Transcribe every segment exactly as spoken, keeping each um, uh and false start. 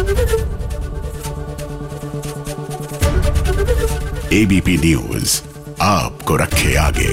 ABP news आपको रखे आगे।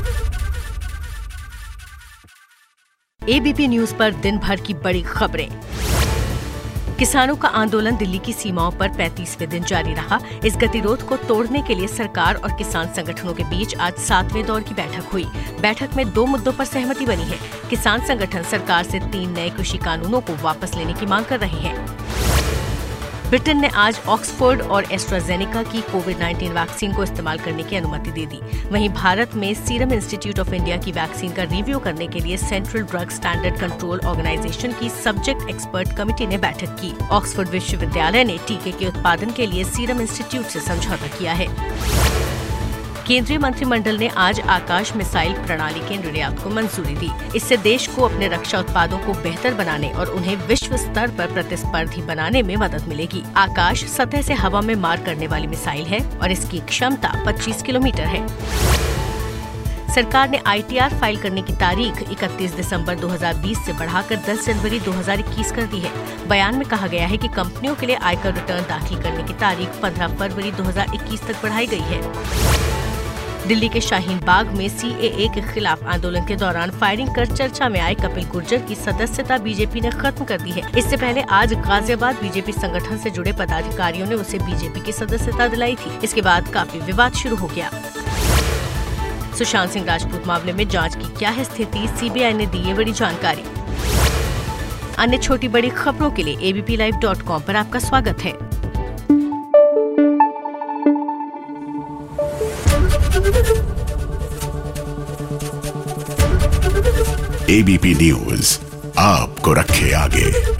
एबीपी न्यूज पर दिन भर की बड़ी खबरें। किसानों का आंदोलन दिल्ली की सीमाओं पर पैंतीसवें दिन जारी रहा। इस गतिरोध को तोड़ने के लिए सरकार और किसान संगठनों के बीच आज सातवें दौर की बैठक हुई। बैठक में दो मुद्दों पर सहमति बनी है। किसान संगठन सरकार से तीन नए कृषि कानूनों को वापस लेने की मांग कर रहे हैं। ब्रिटेन ने आज ऑक्सफोर्ड और एस्ट्राजेनेका की कोविड नाइन्टीन वैक्सीन को इस्तेमाल करने की अनुमति दे दी। वहीं भारत में सीरम इंस्टीट्यूट ऑफ इंडिया की वैक्सीन का रिव्यू करने के लिए Central Drug Standard Control Organisation की सब्जेक्ट एक्सपर्ट कमेटी ने बैठक की। ऑक्सफोर्ड विश्वविद्यालय ने टीके के उत्पादन के लिए सीरम इंस्टीट्यूट से समझौता किया है। केंद्रीय मंत्रिमंडल ने आज आकाश मिसाइल प्रणाली के निर्यात को मंजूरी दी। इससे देश को अपने रक्षा उत्पादों को बेहतर बनाने और उन्हें विश्व स्तर पर प्रतिस्पर्धी बनाने में मदद मिलेगी। आकाश सतह से हवा में मार करने वाली मिसाइल है और इसकी क्षमता पच्चीस किलोमीटर है। सरकार ने आईटीआर फाइल करने की तारीख इकतीस दिसंबर दो हज़ार बीस से बढ़ाकर दस जनवरी दो हज़ार इक्कीस कर दी है। बयान में कहा गया है कि कंपनियों के लिए आयकर रिटर्न दाखिल करने की तारीख पंद्रह फरवरी दो हज़ार इक्कीस तक बढ़ाई गई है। दिल्ली के शाहीन बाग में सीएए के खिलाफ आंदोलन के दौरान फायरिंग कर चर्चा में आए कपिल गुर्जर की सदस्यता बीजेपी ने खत्म कर दी है। इससे पहले आज गाजियाबाद बीजेपी संगठन से जुड़े पदाधिकारियों ने उसे बीजेपी की सदस्यता दिलाई थी। इसके बाद काफी विवाद शुरू हो गया। सुशांत सिंह राजपूत मामले में जांच की क्या है स्थिति, सीबीआई ने दी ये बड़ी जानकारी। अन्य छोटी बड़ी खबरों के लिए एबीपी लाइव डॉट कॉम पर आपका स्वागत है। एबीपी न्यूज आपको रखे आगे।